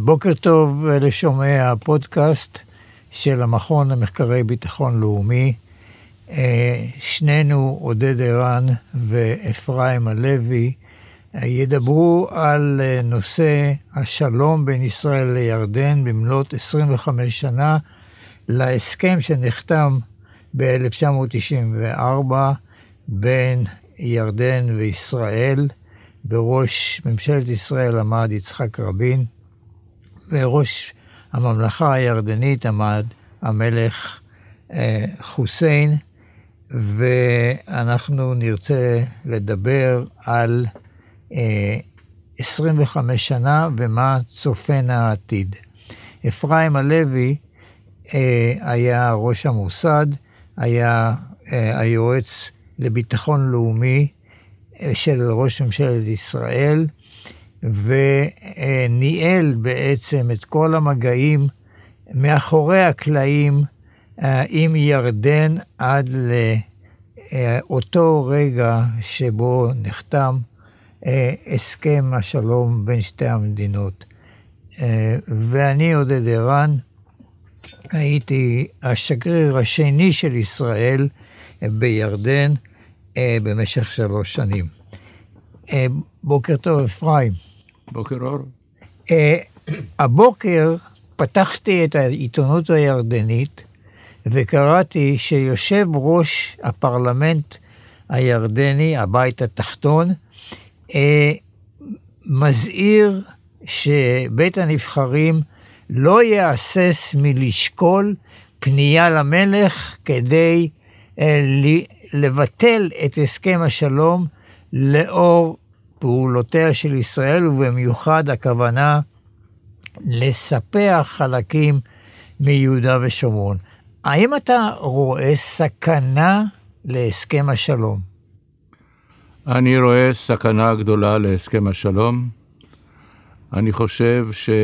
בוקר טוב לשומעי הפודקאסט של המכון למחקרי ביטחון לאומי. שנינו, עודד ערן ואפרים הלוי, ידברו על נושא השלום בין ישראל לירדן במלאת 25 שנה להסכם שנחתם ב-1994 בין ירדן וישראל. בראש ממשלת ישראל עמד יצחק רבין, וראש הממלכה הירדנית עמד המלך חוסיין, ואנחנו נרצה לדבר על 25 שנה ומה צופן העתיד. אפרים הלוי היה ראש המוסד, היה היועץ לביטחון לאומי של ראש ממשלת ישראל, וניהל בעצם את כל המגעים מאחורי הקלעים עם ירדן עד לאותו רגע שבו נחתם הסכם השלום בין שתי המדינות. ואני, עודד ערן, הייתי השגריר השני של ישראל בירדן במשך 3 שנים. בוקר טוב, אפרים. בוקר אור. הבוקר פתחתי את העיתונות הירדנית וקראתי שיושב ראש הפרלמנט הירדני, הבית התחתון, מזהיר שבית הנבחרים לא יהסס מלשקול פנייה למלך כדי לבטל את הסכם השלום לאור פעולותיה של ישראל, ובמיוחד הכוונה לספח חלקים מיהודה ושומרון. האם אתה רואה סכנה להסכם השלום? אני רואה סכנה גדולה להסכם השלום. אני חושב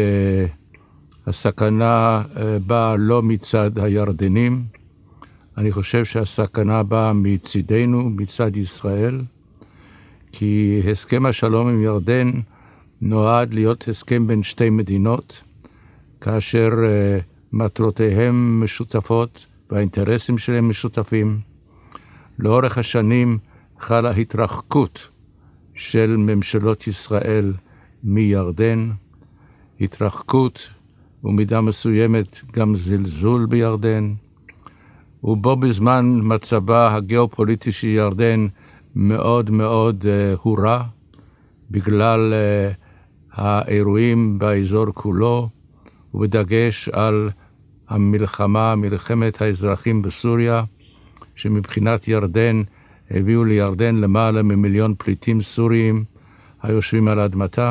שהסכנה באה לא מצד הירדנים, אני חושב שהסכנה באה מצידנו, מצד ישראל, כי הסכם השלום עם ירדן נועד להיות הסכם בין שתי מדינות, כאשר מטרותיהם משותפות והאינטרסים שלהם משותפים. לאורך השנים חלה התרחקות של ממשלות ישראל מירדן, התרחקות ומידה מסוימת גם זלזול בירדן, ובו בזמן מצבה הגיאופוליטי של ירדן מאוד מאוד הורע, בגלל האירועים באזור כולו, ובדגש על המלחמה, מלחמת האזרחים בסוריה, שמבחינת ירדן הביאו לירדן למעלה מ1,000,000 פליטים סוריים היושבים על אדמתה.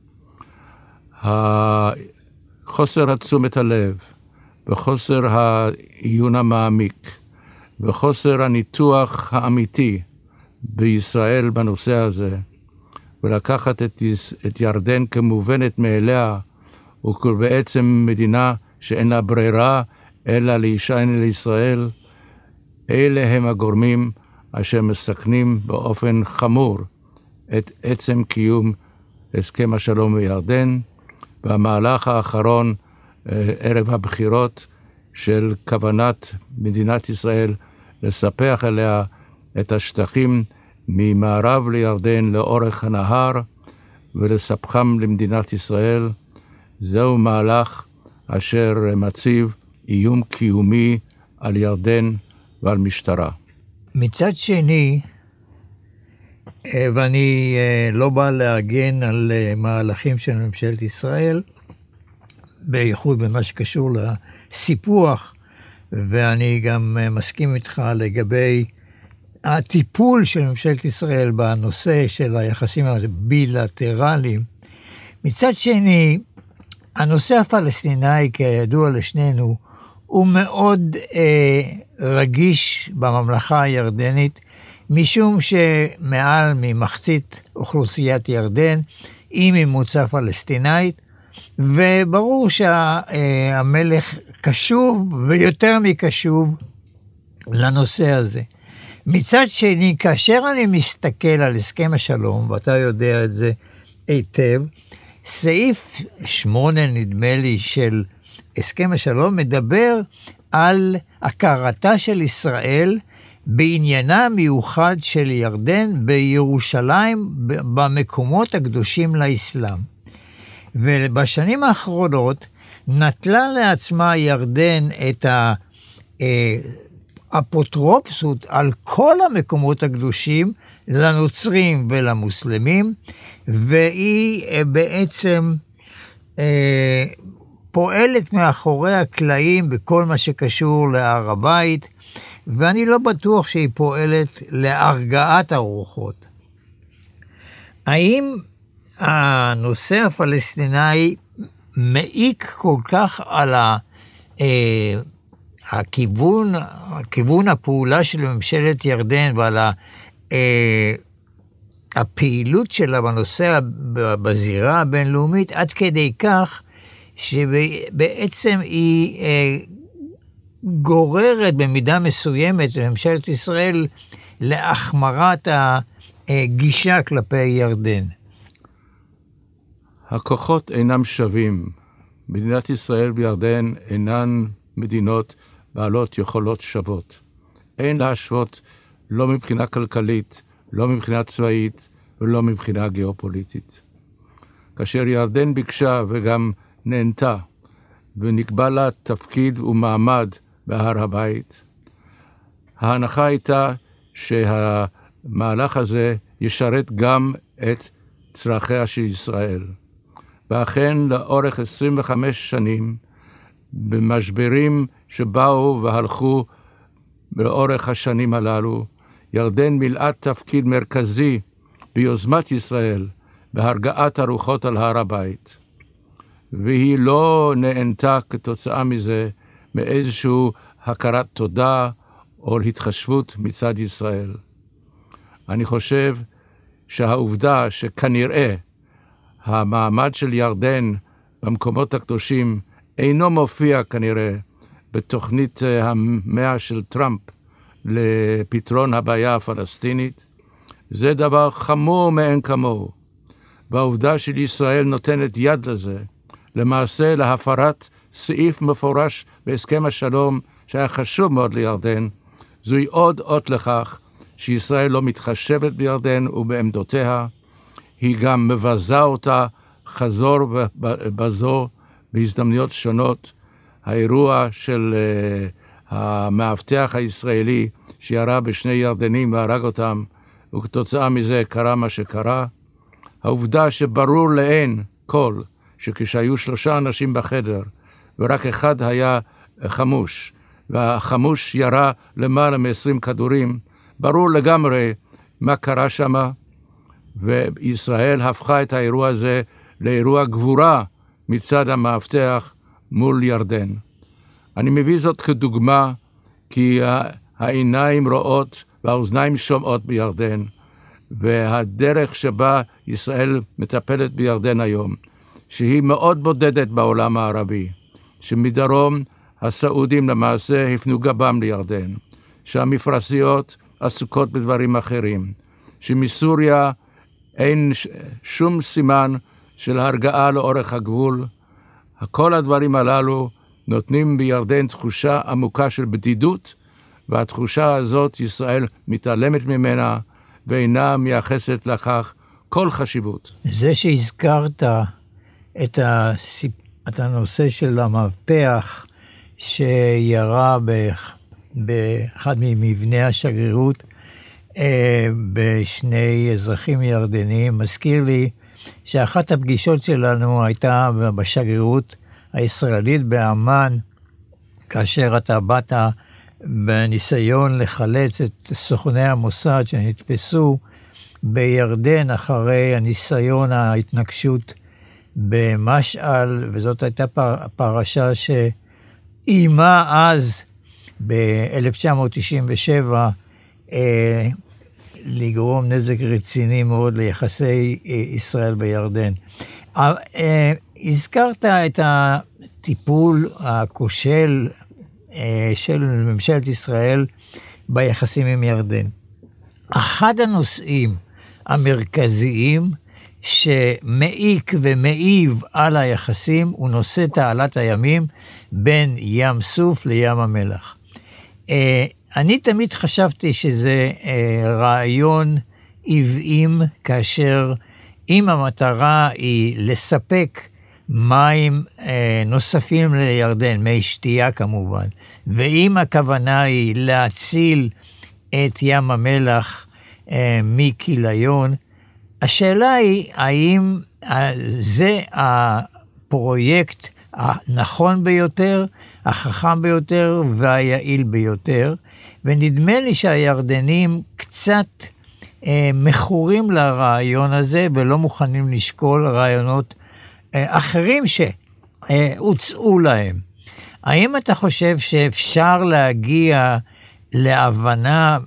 חוסר תשומת הלב וחוסר העיון המעמיק וחוסר הניתוח האמיתי בישראל בנושא הזה, ולקחת את ירדן כמובנת מאליה, וכבעצם מדינה שאין לה ברירה אלא להישען לישראל, אלה הם הגורמים אשר מסכנים באופן חמור את עצם קיום הסכם השלום בירדן, והמהלך האחרון ערב הבחירות של כוונת מדינת ישראל לספח אליה את השטחים ממערב לירדן לאורך הנהר ולספחם למדינת ישראל. זהו מהלך אשר מציב איום קיומי על ירדן ועל משטרה. מצד שני, ואני לא בא להגן על מהלכים של ממשלת ישראל, בייחוד במה שקשור לסיפוח, ואני גם מסכים איתך לגבי הטיפול של ממשלת ישראל בנושא של היחסים הבילטרליים. מצד שני, הנושא הפלסטיני, כידוע לשנינו, הוא מאוד רגיש בממלכה הירדנית, משום שמעל ממחצית אוכלוסיית ירדן היא ממוצא פלסטינית, וברור שהמלך קשוב ויותר מקשוב לנושא הזה. מצד שני, כאשר אני מסתכל על הסכם השלום, ואתה יודע את זה היטב, סעיף 8, נדמה לי, של הסכם השלום, מדבר על הכרתה של ישראל בעניינה המיוחד של ירדן בירושלים, במקומות הקדושים לאסלאם. ובשנים האחרונות נטלה לעצמה ירדן את האפוטרופסות על כל המקומות הקדושים לנוצרים ולמוסלמים, והיא בעצם פועלת מאחורי הקלעים בכל מה שקשור להר הבית, ואני לא בטוח שהיא פועלת להרגעת הרוחות. האם הנושא הפלסטיני מעיק כל כך על הכיוון הפעולה של ממשלת ירדן ועל הפעילות שלה בנושא בזירה הבינלאומית, עד כדי כך שבעצם היא גוררת במידה מסוימת בממשלת ישראל להחמרת הגישה כלפי ירדן? הכוחות אינם שווים. מדינת ישראל וירדן אינן מדינות בעלות יכולות שוות. אין להשוות לא מבחינה כלכלית, לא מבחינה צבאית ולא מבחינה גיאופוליטית. כאשר ירדן ביקשה וגם נהנתה ונקבע לה תפקיד ומעמד בהר הבית, ההנחה הייתה שהמהלך הזה ישרת גם את צרכיה של ישראל. ואכן לאורך 25 שנים, במשברים שבאו והלכו לאורך השנים הללו, ירדן מילאה תפקיד מרכזי ביוזמת ישראל בהרגעת הרוחות על הר הבית. והיא לא נהנתה כתוצאה מזה מאיזשהו הכרת תודה או התחשבות מצד ישראל. אני חושב שהעובדה שכנראה המעמד של ירדן במקומות הקדושים אינו מופיע כנראה בתוכנית המאה של טראמפ לפתרון הבעיה הפלסטינית, זה דבר חמור מאין כמוהו. והעובדה של ישראל נותנת יד לזה, למעשה להפרת סעיף מפורש בהסכם השלום שהיה חשוב מאוד לירדן, זוהי עוד אות לכך שישראל לא מתחשבת בירדן ובעמדותיה, היא גם מבזה אותה חזור ובזור בהזדמנויות שונות. האירוע של המאבטח הישראלי שירה בשני ירדנים והרג אותם, וכתוצאה מזה קרה מה שקרה. העובדה שברור לעין כל שכשהיו 3 אנשים בחדר ורק אחד היה חמוש, והחמוש ירה למעלה מ-20 כדורים, ברור לגמרי מה קרה שמה, וישראל הפכה את האירוע הזה לאירוע גבורה מצד המאבטח מול ירדן. אני מביא זאת כדוגמה, כי העיניים רואות והאוזניים שומעות בירדן, והדרך שבה ישראל מטפלת בירדן היום, שהיא מאוד בודדת בעולם הערבי, שמדרום הסעודים למעשה הפנו גבם לירדן, שהמפרסיות עסוקות בדברים אחרים, שמסוריה אין שום סימן של הרגעה לאורך הגבול. כל הדברים הללו נותנים בירדן תחושה עמוקה של בדידות, והתחושה הזאת ישראל מתעלמת ממנה ואינה מייחסת לכך כל חשיבות. זה שהזכרת את הנושא של המאבטח שירה באחד ממבני השגרירות בשני אזרחים ירדנים, מזכיר לי שאחת הפגישות שלנו הייתה בשגרירות הישראלית באמן, כאשר אתה באת בניסיון לחלץ את סוכני המוסד שנתפסו בירדן אחרי הניסיון ההתנגשות במשעל, וזאת הייתה פרשה שאיימה אז ב-1997 לגרום נזק רציני מאוד ליחסי ישראל בירדן. הזכרת את הטיפול הכושל של ממשלת ישראל ביחסים עם ירדן. אחד הנושאים המרכזיים שמעיק ומעיב על היחסים, הוא נושא תעלת הימים בין ים סוף לים המלח. אני תמיד חשבתי שזה רעיון עוועים, כאשר אם המטרה היא לספק מים נוספים לירדן, מי שתייה כמובן, ואם הכוונה היא להציל את ים המלח מכיליון, השאלה היא האם זה הפרויקט הנכון ביותר, החכם ביותר והיעיל ביותר, ונדמה לי שהירדנים קצת מכורים לרעיון הזה ולא מוכנים לשקול רעיונות אחרים שהוצאו להם. האם אתה חושב שאפשר להגיע להבנה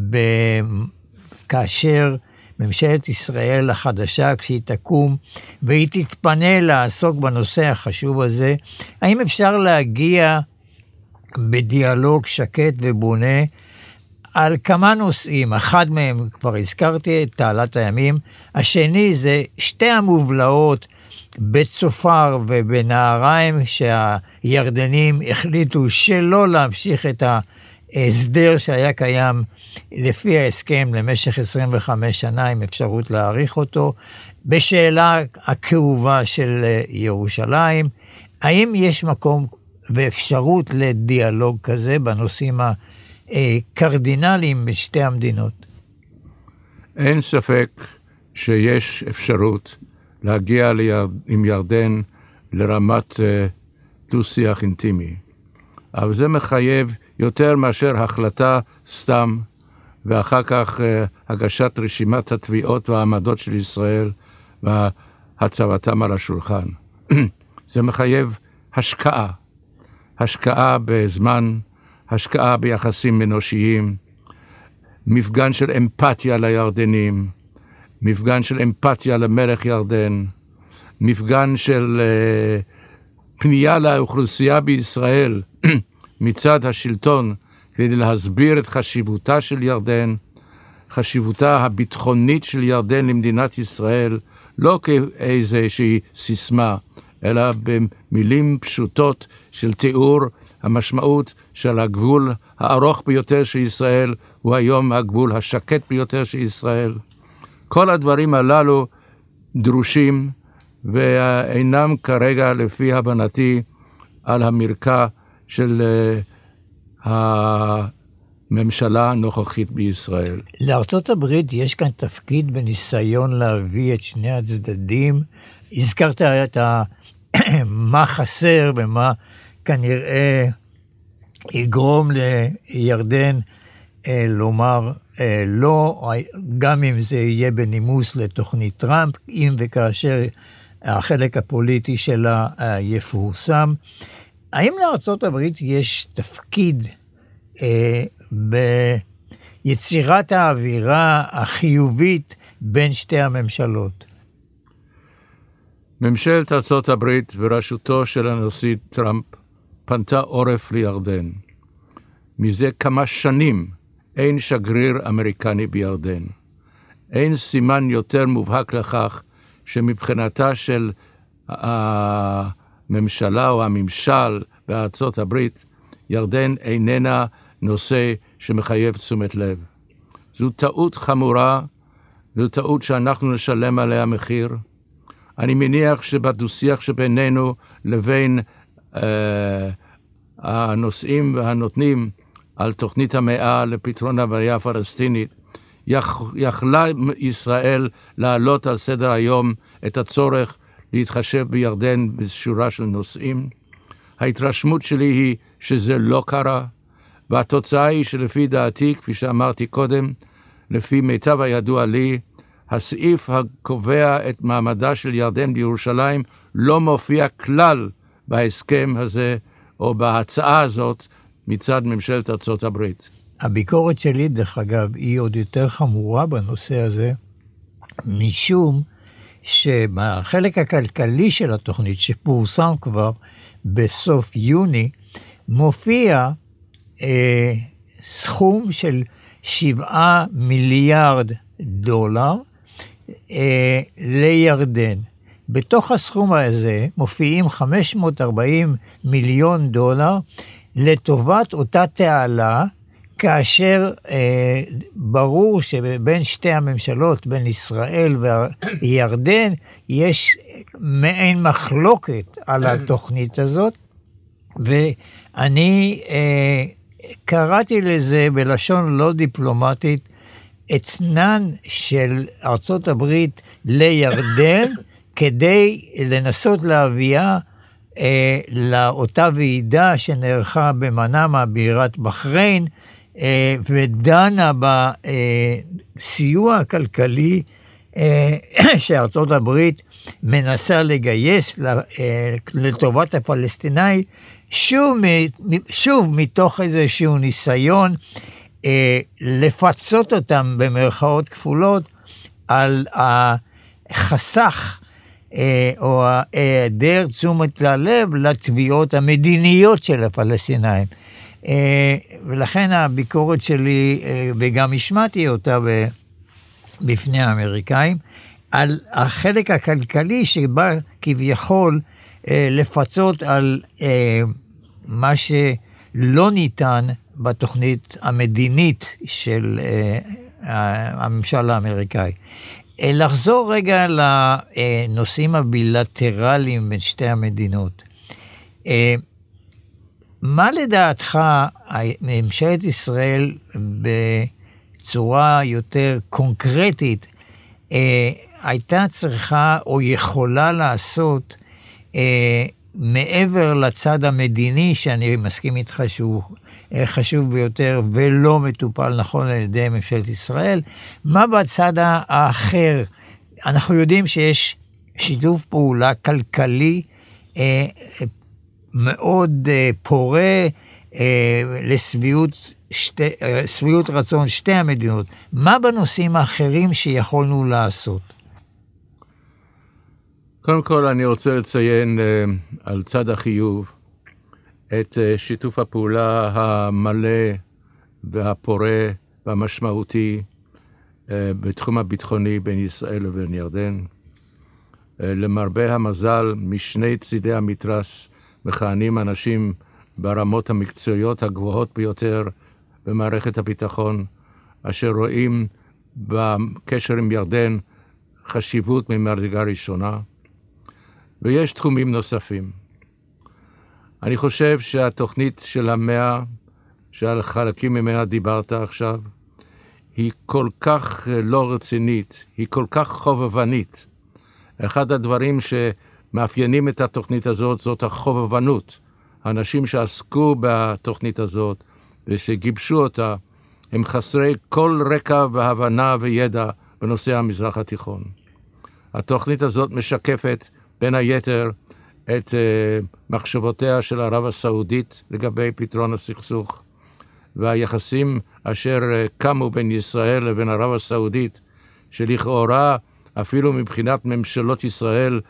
כאשר ממשלת ישראל החדשה, כשהיא תקום והיא תתפנה לעסוק בנושא החשוב הזה, האם אפשר להגיע בדיאלוג שקט ובונה על כמה נושאים? אחד מהם כבר הזכרתי, את תעלת הימים. השני זה שתי המובלעות בצופר ובנהריים, שהירדנים החליטו שלא להמשיך את ההסדר שהיה קיים לפי ההסכם למשך 25 שנה, עם אפשרות להאריך אותו, בשאלה הכאובה של ירושלים. האם יש מקום ואפשרות לדיאלוג כזה בנושאים הקרדינליים בשתי המדינות? אין ספק שיש אפשרות להגיע עם ירדן לרמת דו-שיח אינטימי. אבל זה מחייב יותר מאשר החלטה סתם, ואחר כך הגשת רשימת התביעות והעמדות של ישראל והצבתם על השולחן. זה מחייב השקעה. השקעה בזמן, השקעה ביחסים אנושיים, מפגן של אמפתיה לירדנים, מפגן של אמפתיה למלך ירדן, מפגן של פנייה לאוכלוסייה בישראל מצד השלטון, כדי להסביר את חשיבותה של ירדן, חשיבותה הביטחונית של ירדן למדינת ישראל, לא כאיזושהי סיסמה, אלא במילים פשוטות של תיאור המשמעות של הגבול הארוך ביותר של ישראל, הוא היום הגבול השקט ביותר של ישראל. כל הדברים הללו דרושים, ואינם כרגע לפי הבנתי על המרקע של הממשלה הנוכחית בישראל. לארצות הברית יש כאן תפקיד בניסיון להביא את שני הצדדים. הזכרת את מה חסר ומה כנראה יגרום לירדן לומר לא, גם אם זה יהיה בנימוס לתוכנית טראמפ, אם וכאשר החלק הפוליטי שלה יפורסם. האם לארצות הברית יש תפקיד ביצירת האווירה החיובית בין שתי הממשלות? ממשלת ארצות הברית וראשותו של הנשיא טראמפ פנתה עורף לירדן. מזה כמה שנים אין שגריר אמריקני בירדן. אין סימן יותר מובהק לכך שמבחינתה של הממשלה או הממשל בארצות הברית, ירדן איננה נושא שמחייב תשומת לב. זו טעות חמורה, זו טעות שאנחנו נשלם עליה מחיר. אני מניח שבדו-שיח שבינינו לבין הנושאים והנותנים על תוכנית המאה לפתרון הבעיה הפלסטינית, יכלה ישראל להעלות על סדר היום את הצורך להתחשב בירדן בשורה של נושאים. ההתרשמות שלי היא שזה לא קרה, והתוצאה היא שלפי דעתי, כפי שאמרתי קודם, לפי מיטב הידוע לי, הסעיף הקובע את מעמדה של ירדן בירושלים לא מופיע כלל בהסכם הזה או בהצעה הזאת מצד ממשלת ארצות הברית. הביקורת שלי, דרך אגב, היא עוד יותר חמורה בנושא הזה, משום שבחלק הכלכלי של התוכנית שפורסם כבר בסוף יוני, מופיע סכום של $7 מיליארד, לירדן. בתוך הסכום הזה מופיעים 540 מיליון דולר לטובת אותה תעלה, כאשר ברור שבין שתי הממשלות, בין ישראל וירדן, יש מעין מחלוקת על התוכנית הזאת, ואני קראתי לזה בלשון לא דיפלומטית, אתנן של ארצות הברית לירדן, כדי לנסות להביאה לאותה ועידה שנערכה במנאמה בירת בחריין, ודנה בסיוע הכלכלי שארצות הברית מנסה לגייס לטובת הפלסטיני, שוב מתוך איזשהו ניסיון לפצות אותם במרכאות כפולות על החסך או היעדר תשומת לב לתביעות המדיניות של הפלסטינאים. ולכן הביקורת שלי, וגם השמעתי אותה בפני האמריקאים, על החלק הכלכלי שבא כביכול לפצות על מה שלא ניתן בתוכנית המדינית של הממשל האמריקאי. לחזור רגע לנושאים הבילטרליים בין שתי המדינות. מה לדעתך ממשלת ישראל בצורה יותר קונקרטית הייתה צריכה או יכולה לעשות מעבר לצד המדיני, שאני מסכים איתך שהוא חשוב ביותר ולא מטופל נכון על ידי ממשלת ישראל, מה בצד האחר? אנחנו יודעים שיש שיתוף פעולה כלכלי מאוד פורה לשביעות רצון שתי המדינות. מה בנושאים האחרים שיכולנו לעשות? קודם כל אני רוצה לציין על צד החיוב את שיתוף הפעולה המלא והפורה והמשמעותי בתחום הביטחוני בין ישראל לבין ירדן. למרבה המזל, משני צידי המתרס מכהנים אנשים ברמות המקצועיות הגבוהות ביותר במערכת הביטחון, אשר רואים בקשר עם ירדן חשיבות ממדרגה ראשונה, ויש תחומים נוספים. אני חושב שהתוכנית של 100, שעל חלקים ממנה דיברת עכשיו, היא כל כך לא רצינית, היא כל כך חובבנית. אחד הדברים שמאפיינים את התוכנית הזאת זאת החובבנות. האנשים שעסקו בתוכנית הזאת ושגיבשו אותה, הם חסרי כל רקע והבנה וידע בנושא המזרח התיכון. התוכנית הזאת משקפת בין היתר את מחשבותיה של ערב הסעודית לגבי פתרון הסכסוך, והיחסים אשר קמו בין ישראל לבין ערב הסעודית, שלכאורה אפילו מבחינת ממשלות ישראל,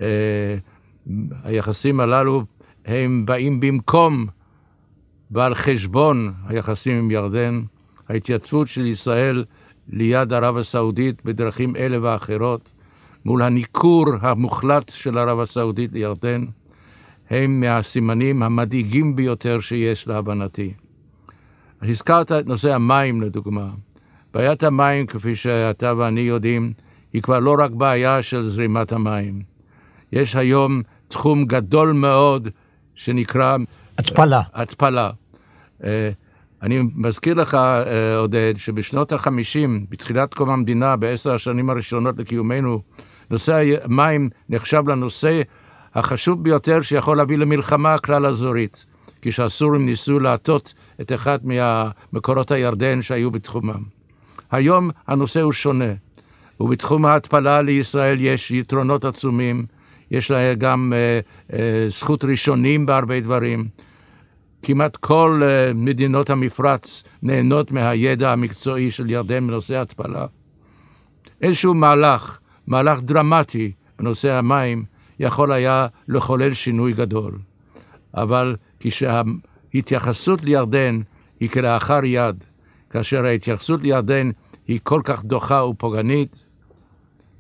היחסים הללו הם באים במקום ועל חשבון היחסים עם ירדן. ההתייצבות של ישראל ליד ערב הסעודית בדרכים אלה ואחרות, מול הניכור המוחלט של ערב הסעודית לירדן, הם מהסימנים המדאיגים ביותר שיש להבנתי. הזכרת את נושא המים לדוגמה. בעיית המים, כפי שאתה ואני יודעים, היא כבר לא רק בעיה של זרימת המים. יש היום תחום גדול מאוד שנקרא התפלה. אני מזכיר לך, עודד, שבשנות ה-50, בתחילת קום המדינה, ב10 השנים הראשונות לקיומנו, נושא המים נחשב לנושא החשוב ביותר שיכול להביא למלחמה כלל אזורית, כשהסורים ניסו להטות את אחד מהמקורות הירדן שהיו בתחומם. היום הנושא הוא שונה, ובתחום ההתפלה לישראל יש יתרונות עצומים, יש לה גם זכות ראשונים בהרבה דברים. כמעט כל מדינות המפרץ נהנות מהידע המקצועי של ירדן בנושא ההתפלה. איזשהו מהלך דרמטי בנושא המים יכול היה לחולל שינוי גדול. אבל כשההתייחסות לירדן היא כלאחר יד, כאשר ההתייחסות לירדן היא כל כך דוחה ופוגענית,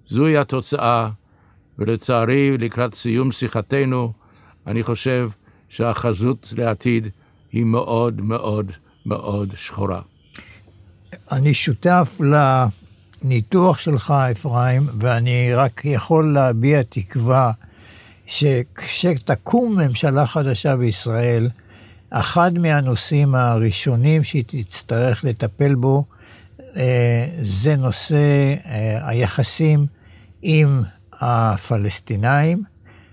זוהי התוצאה, ולצערי, לקראת סיום שיחתנו, אני חושב שהחזות לעתיד היא מאוד מאוד מאוד שחורה. אני שותף לניתוח שלך, אפרים, ואני רק יכול להביע תקווה שכשתקום ממשלה חדשה בישראל, אחד מהנושאים הראשונים שהיא תצטרך לטפל בו, זה נושא היחסים עם הפלסטינאים,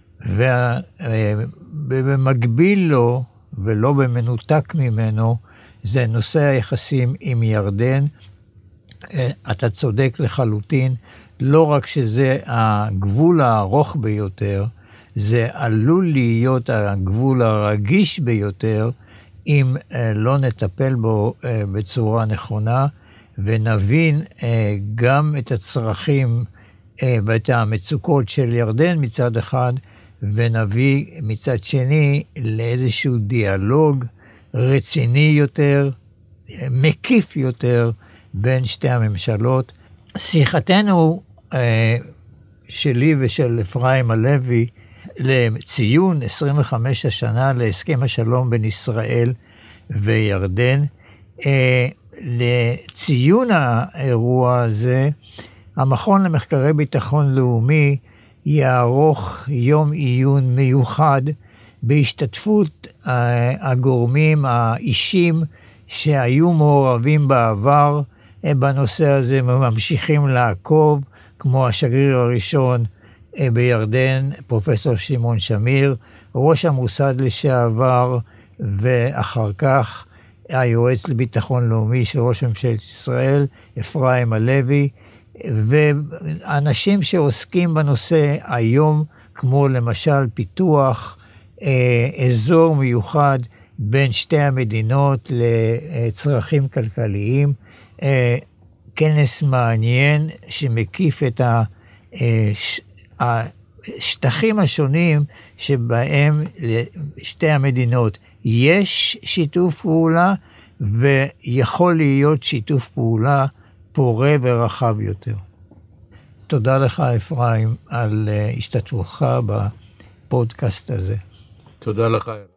ובמקביל לו, ולא במנותק ממנו, זה נושא היחסים עם ירדן. אתה צודק לחלוטין, לא רק שזה הגבול הארוך ביותר, זה עלול להיות הגבול הרגיש ביותר, אם לא נטפל בו בצורה נכונה, ונבין גם את הצרכים ואת המצוקות של ירדן מצד אחד, ונביא מצד שני לאיזשהו דיאלוג רציני יותר, מקיף יותר, בין שתי הממשלות. שיחתנו שלי ושל אפרים הלוי לציון 25 השנה להסכם השלום בין ישראל וירדן, לציון האירוע הזה, המכון למחקרי ביטחון לאומי יערוך יום עיון מיוחד בהשתתפות הגורמים האישים שהיו מעורבים בעבר בנושא הזה וממשיכים לעקוב, כמו השגריר הראשון בירדן, פרופסור שמעון שמיר, ראש המוסד לשעבר, ואחר כך היועץ לביטחון לאומי של ראש ממשלת ישראל, אפרים הלוי, ואנשים שעוסקים בנושא היום, כמו למשל פיתוח אזור מיוחד בין שתי המדינות לצרכים כלכליים, כנס מעניין שמקיף את השטחים השונים שבהם לשתי המדינות יש שיתוף פעולה, ויכול להיות שיתוף פעולה פורה ורחב יותר. תודה לך, אפרים, על השתתפותך בפודקאסט הזה. תודה לך.